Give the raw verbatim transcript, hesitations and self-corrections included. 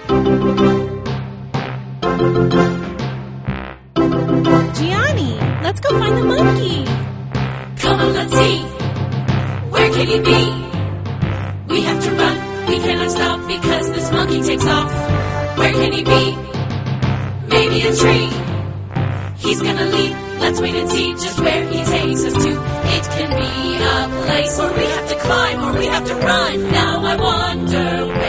Gianni, let's go find the monkey. Come on, let's see. Where can he be? We have to run. We cannot stop because this monkey takes off. Where can he be? Maybe a tree. He's gonna leap. Let's wait and see just where he takes us to. It can be a place where we have to climb or we have to run. Now I wonder where